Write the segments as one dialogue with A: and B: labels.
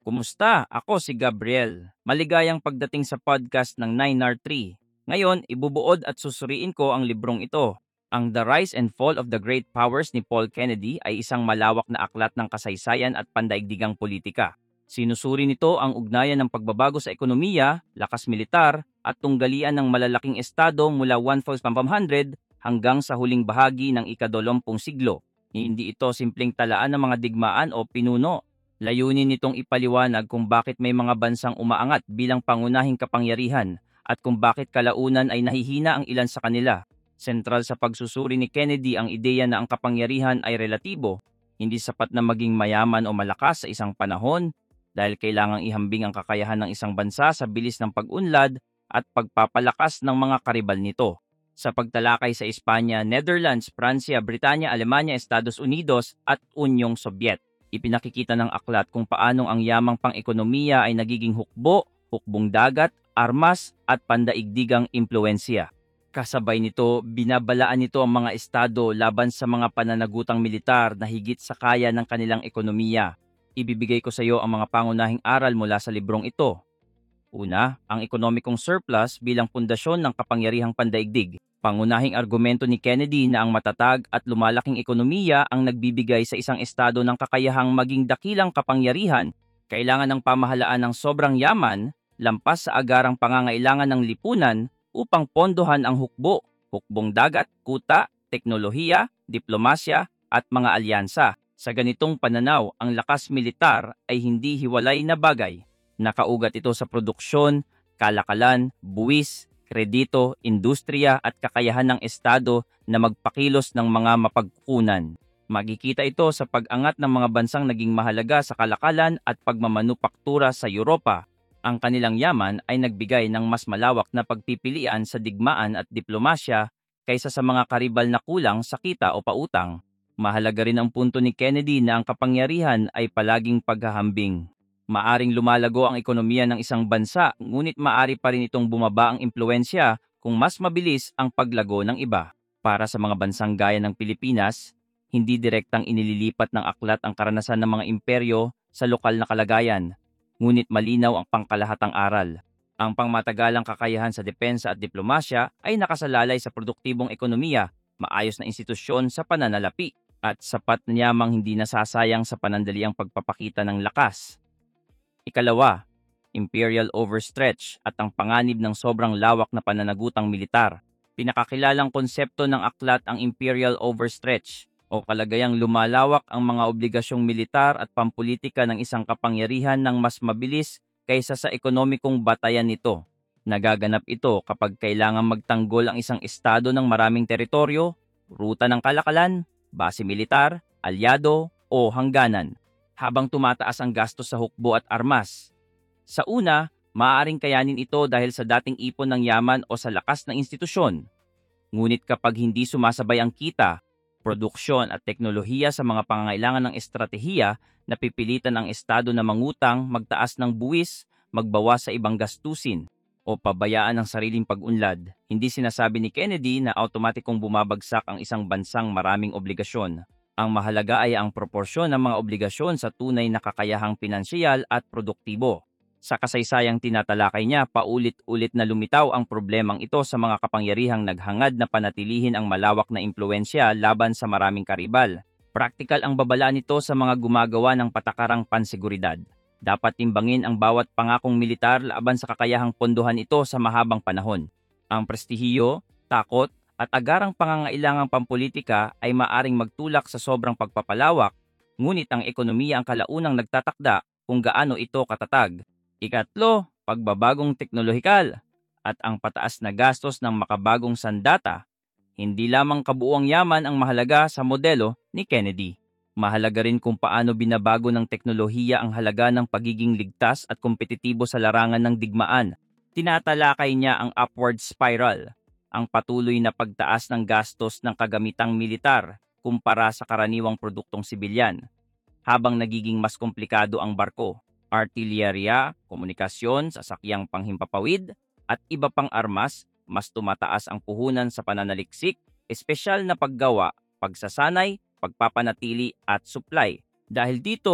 A: Kumusta? Ako si Gabriel. Maligayang pagdating sa podcast ng 9R3. Ngayon, ibubuod at susuriin ko ang librong ito. Ang The Rise and Fall of the Great Powers ni Paul Kennedy ay isang malawak na aklat ng kasaysayan at pandaigdigang politika. Sinusuri nito ang ugnayan ng pagbabago sa ekonomiya, lakas militar, at tunggalian ng malalaking estado mula 1500 hanggang sa huling bahagi ng ika-20 siglo. Hindi ito simpleng talaan ng mga digmaan o pinuno. Layunin nitong ipaliwanag kung bakit may mga bansang umaangat bilang pangunahing kapangyarihan at kung bakit kalaunan ay nahihina ang ilan sa kanila. Sentral sa pagsusuri ni Kennedy ang ideya na ang kapangyarihan ay relatibo, hindi sapat na maging mayaman o malakas sa isang panahon dahil kailangang ihambing ang kakayahan ng isang bansa sa bilis ng pag-unlad at pagpapalakas ng mga karibal nito. Sa pagtalakay sa Espanya, Netherlands, Pransya, Britanya, Alemanya, Estados Unidos at Unyong Sobyet. Ipinakikita ng aklat kung paanong ang yamang pang-ekonomiya ay nagiging hukbo, hukbong dagat, armas at pandaigdigang impluensya. Kasabay nito, binabalaan nito ang mga estado laban sa mga pananagutang militar na higit sa kaya ng kanilang ekonomiya. Ibibigay ko sa iyo ang mga pangunahing aral mula sa librong ito. Una, ang ekonomikong surplus bilang pundasyon ng kapangyarihang pandaigdig. Pangunahing argumento ni Kennedy na ang matatag at lumalaking ekonomiya ang nagbibigay sa isang estado ng kakayahang maging dakilang kapangyarihan. Kailangan ng pamahalaan ng sobrang yaman, lampas sa agarang pangangailangan ng lipunan upang pondohan ang hukbo, hukbong dagat, kuta, teknolohiya, diplomasya at mga alyansa. Sa ganitong pananaw, ang lakas militar ay hindi hiwalay na bagay. Nakaugat ito sa produksyon, kalakalan, buwis, kredito, industriya at kakayahan ng estado na magpakilos ng mga mapagkukunan. Makikita ito sa pag-angat ng mga bansang naging mahalaga sa kalakalan at pagmamanupaktura sa Europa. Ang kanilang yaman ay nagbigay ng mas malawak na pagpipilian sa digmaan at diplomasya kaysa sa mga karibal na kulang sa kita o pautang. Mahalaga rin ang punto ni Kennedy na ang kapangyarihan ay palaging paghahambing. Maaring lumalago ang ekonomiya ng isang bansa, ngunit maari pa rin itong bumaba ang impluensya kung mas mabilis ang paglago ng iba. Para sa mga bansang gaya ng Pilipinas, hindi direktang inililipat ng aklat ang karanasan ng mga imperyo sa lokal na kalagayan, ngunit malinaw ang pangkalahatang aral. Ang pangmatagalang kakayahan sa depensa at diplomasya ay nakasalalay sa produktibong ekonomiya, maayos na institusyon sa pananalapi, at sapat na yamang hindi nasasayang sa panandaliang pagpapakita ng lakas. Ikalawa, imperial overstretch at ang panganib ng sobrang lawak na pananagutang militar. Pinakakilalang konsepto ng aklat ang imperial overstretch o kalagayang lumalawak ang mga obligasyong militar at pampulitika ng isang kapangyarihan ng mas mabilis kaysa sa ekonomikong batayan nito. Nagaganap ito kapag kailangan magtanggol ang isang estado ng maraming teritoryo, ruta ng kalakalan, base militar, alyado o hangganan, habang tumataas ang gastos sa hukbo at armas. Sa una, maaaring kayanin ito dahil sa dating ipon ng yaman o sa lakas ng institusyon. Ngunit kapag hindi sumasabay ang kita, produksyon at teknolohiya sa mga pangangailangan ng estratehiya, napipilitan ang estado na mangutang, magtaas ng buwis, magbawas sa ibang gastusin, o pabayaan ang sariling pag-unlad. Hindi sinasabi ni Kennedy na automatikong bumabagsak ang isang bansang maraming obligasyon. Ang mahalaga ay ang proporsyon ng mga obligasyon sa tunay na kakayahang pinansyal at produktibo. Sa kasaysayang tinatalakay niya, paulit-ulit na lumitaw ang problemang ito sa mga kapangyarihang naghangad na panatilihin ang malawak na impluensya laban sa maraming karibal. Praktikal ang babala nito sa mga gumagawa ng patakarang pansiguridad. Dapat timbangin ang bawat pangakong militar laban sa kakayahang pondohan ito sa mahabang panahon. Ang prestihiyo, takot, at agarang pangangailangang pampolitika ay maaring magtulak sa sobrang pagpapalawak, ngunit ang ekonomiya ang kalaunang nagtatakda kung gaano ito katatag. Ikatlo, pagbabagong teknolohikal at ang pataas na gastos ng makabagong sandata. Hindi lamang kabuuang yaman ang mahalaga sa modelo ni Kennedy. Mahalaga rin kung paano binabago ng teknolohiya ang halaga ng pagiging ligtas at kompetitibo sa larangan ng digmaan. Tinatalakay niya ang upward spiral, ang patuloy na pagtaas ng gastos ng kagamitang militar kumpara sa karaniwang produktong sibilyan, habang nagiging mas komplikado ang barko, artilyerya, komunikasyon, sasakyang panghimpapawid, at iba pang armas, mas tumataas ang puhunan sa pananaliksik, espesyal na paggawa, pagsasanay, pagpapanatili at supply. Dahil dito,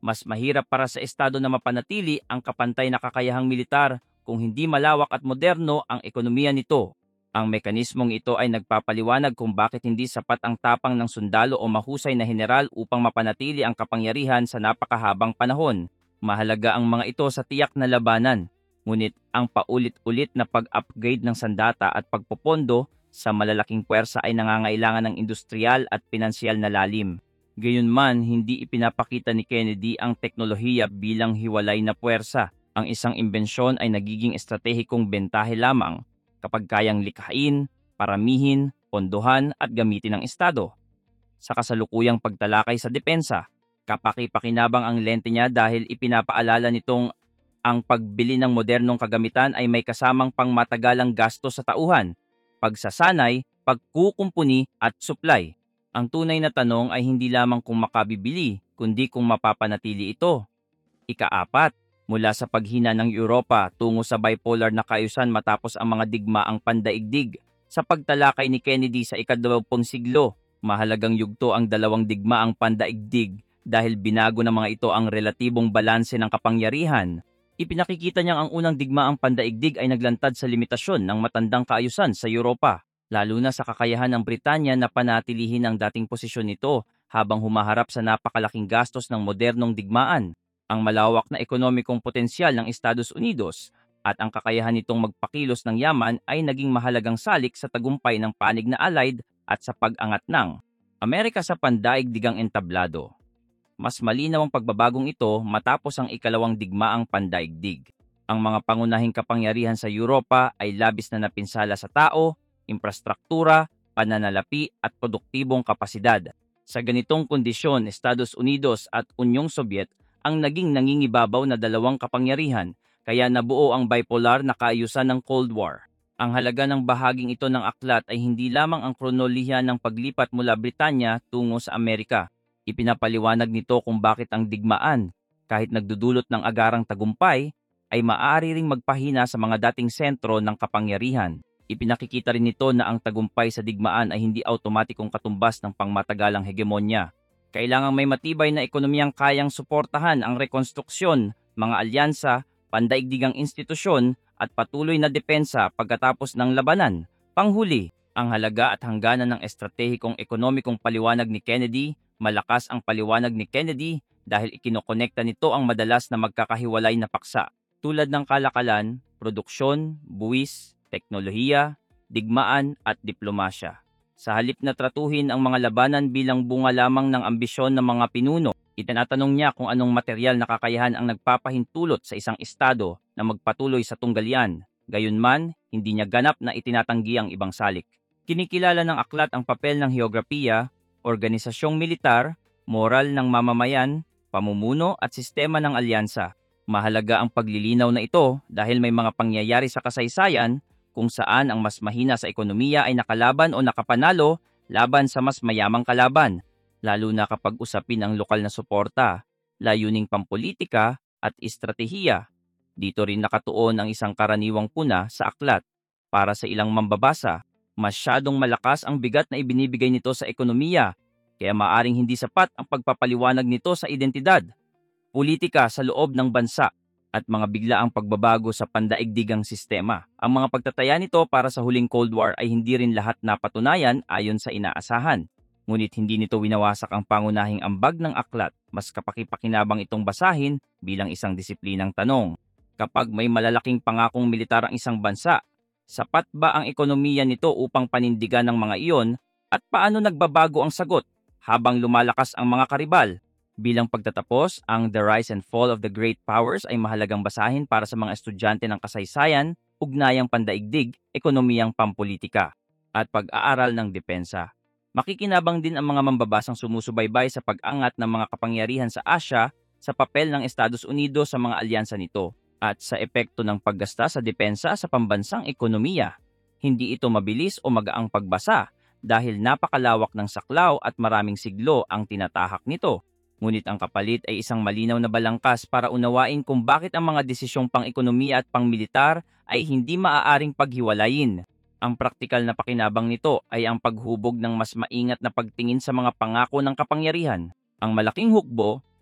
A: Mas mahirap para sa estado na mapanatili ang kapantay na kakayahang militar kung hindi malawak at moderno ang ekonomiya nito. Ang mekanismong ito ay nagpapaliwanag kung bakit hindi sapat ang tapang ng sundalo o mahusay na heneral upang mapanatili ang kapangyarihan sa napakahabang panahon. Mahalaga ang mga ito sa tiyak na labanan. Ngunit ang paulit-ulit na pag-upgrade ng sandata at pagpopondo sa malalaking puwersa ay nangangailangan ng industrial at pinansyal na lalim. Gayunman, hindi ipinapakita ni Kennedy ang teknolohiya bilang hiwalay na puwersa. Ang isang imbensyon ay nagiging estratehikong bentahe lamang kapag kayang likhain, paramihin, pondohan at gamitin ng Estado. Sa kasalukuyang pagtalakay sa depensa, kapaki-pakinabang ang lente niya dahil ipinapaalala nitong ang pagbili ng modernong kagamitan ay may kasamang pangmatagalang gasto sa tauhan, pagsasanay, pagkukumpuni at supply. Ang tunay na tanong ay hindi lamang kung makabibili, kundi kung mapapanatili ito. Ikaapat, mula sa paghina ng Europa tungo sa bipolar na kaayusan matapos ang mga digmaang pandaigdig. Sa pagtalakay ni Kennedy sa ika-20 siglo, mahalagang yugto ang dalawang digmaang pandaigdig dahil binago ng mga ito ang relatibong balanse ng kapangyarihan. Ipinakikita niyang ang unang digmaang pandaigdig ay naglantad sa limitasyon ng matandang kaayusan sa Europa, lalo na sa kakayahan ng Britanya na panatilihin ang dating posisyon nito habang humaharap sa napakalaking gastos ng modernong digmaan. Ang malawak na ekonomikong potensyal ng Estados Unidos at ang kakayahan nitong magpakilos ng yaman ay naging mahalagang salik sa tagumpay ng panig na Allied at sa pag-angat ng Amerika sa pandaigdigang entablado. Mas malinaw ang pagbabagong ito matapos ang ikalawang digmaang pandaigdig. Ang mga pangunahing kapangyarihan sa Europa ay labis na napinsala sa tao, infrastruktura, pananalapi at produktibong kapasidad. Sa ganitong kondisyon, Estados Unidos at Unyong Sobyet ang naging nangingibabaw na dalawang kapangyarihan, kaya nabuo ang bipolar na kaayusan ng Cold War. Ang halaga ng bahaging ito ng aklat ay hindi lamang ang kronolohiya ng paglipat mula Britanya tungo sa Amerika. Ipinapaliwanag nito kung bakit ang digmaan, kahit nagdudulot ng agarang tagumpay, ay maaari ring magpahina sa mga dating sentro ng kapangyarihan. Ipinakikita rin nito na ang tagumpay sa digmaan ay hindi automatikong katumbas ng pangmatagalang hegemonya. Kailangang may matibay na ekonomiyang kayang suportahan ang rekonstruksyon, mga alyansa, pandaigdigang institusyon at patuloy na depensa pagkatapos ng labanan. Panghuli, ang halaga at hangganan ng estratehikong ekonomikong paliwanag ni Kennedy. Malakas ang paliwanag ni Kennedy dahil ikinokonekta nito ang madalas na magkakahiwalay na paksa tulad ng kalakalan, produksyon, buwis, teknolohiya, digmaan at diplomasya. Sa halip na tratuhin ang mga labanan bilang bunga lamang ng ambisyon ng mga pinuno, itinatanong niya kung anong material na kakayahan ang nagpapahintulot sa isang estado na magpatuloy sa tunggalian. Gayunman, hindi niya ganap na itinatanggi ang ibang salik. Kinikilala ng aklat ang papel ng heograpiya, organisasyong militar, moral ng mamamayan, pamumuno at sistema ng alyansa. Mahalaga ang paglilinaw na ito dahil may mga pangyayari sa kasaysayan kung saan ang mas mahina sa ekonomiya ay nakalaban o nakapanalo laban sa mas mayamang kalaban, lalo na kapag usapin ang lokal na suporta, layuning pampolitika at estratehiya. Dito rin nakatuon ang isang karaniwang puna sa aklat. Para sa ilang mambabasa, masyadong malakas ang bigat na ibinibigay nito sa ekonomiya, kaya maaring hindi sapat ang pagpapaliwanag nito sa identidad, politika sa loob ng bansa, at mga biglaang pagbabago sa pandaigdigang sistema. Ang mga pagtataya nito para sa huling Cold War ay hindi rin lahat napatunayan ayon sa inaasahan. Ngunit hindi nito winawasak ang pangunahing ambag ng aklat. Mas kapaki-pakinabang itong basahin bilang isang disiplinang tanong. Kapag may malalaking pangakong militar ang isang bansa, sapat ba ang ekonomiya nito upang panindigan ng mga iyon at paano nagbabago ang sagot habang lumalakas ang mga karibal? Bilang pagtatapos, ang The Rise and Fall of the Great Powers ay mahalagang basahin para sa mga estudyante ng kasaysayan, ugnayang pandaigdig, ekonomiyang pampolitika, at pag-aaral ng depensa. Makikinabang din ang mga mambabasang sumusubaybay sa pag-angat ng mga kapangyarihan sa Asya sa papel ng Estados Unidos sa mga alyansa nito at sa epekto ng paggasta sa depensa sa pambansang ekonomiya. Hindi ito mabilis o magaang pagbasa dahil napakalawak ng saklaw at maraming siglo ang tinatahak nito. Ngunit ang kapalit ay isang malinaw na balangkas para unawain kung bakit ang mga desisyong pang-ekonomiya at pang-militar ay hindi maaaring paghiwalayin. Ang praktikal na pakinabang nito ay ang paghubog ng mas maingat na pagtingin sa mga pangako ng kapangyarihan. Ang malaking hukbo,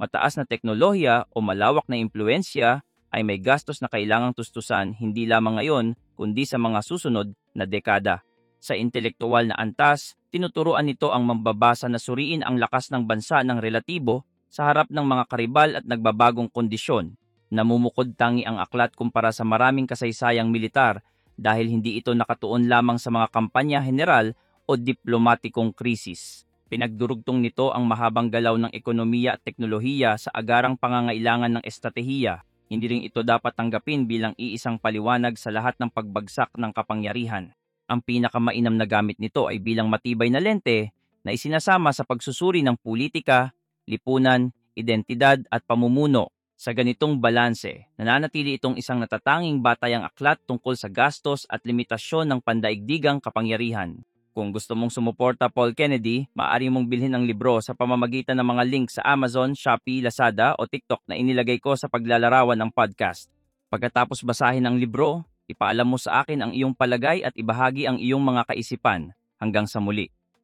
A: Mataas na teknolohiya o malawak na impluensya ay may gastos na kailangang tustusan hindi lamang ngayon kundi sa mga susunod na dekada. Sa intelektuwal na antas, tinuturuan nito ang mambabasa na suriin ang lakas ng bansa ng relatibo sa harap ng mga karibal at nagbabagong kondisyon. Namumukod tangi ang aklat kumpara sa maraming kasaysayang militar dahil hindi ito nakatuon lamang sa mga kampanya general o diplomatikong krisis. Pinagdurugtong nito ang mahabang galaw ng ekonomiya at teknolohiya sa agarang pangangailangan ng estratehiya. Hindi rin ito dapat tanggapin bilang iisang paliwanag sa lahat ng pagbagsak ng kapangyarihan. Ang pinakamainam na gamit nito ay bilang matibay na lente na isinasama sa pagsusuri ng politika, lipunan, identidad at pamumuno. Sa ganitong balanse, nananatili itong isang natatanging batayang aklat tungkol sa gastos at limitasyon ng pandaigdigang kapangyarihan. Kung gusto mong sumuporta Paul Kennedy, maaari mong bilhin ang libro sa pamamagitan ng mga link sa Amazon, Shopee, Lazada o TikTok na inilagay ko sa paglalarawan ng podcast. Pagkatapos basahin ang libro, ipaalam mo sa akin ang iyong palagay at ibahagi ang iyong mga kaisipan. Hanggang sa muli.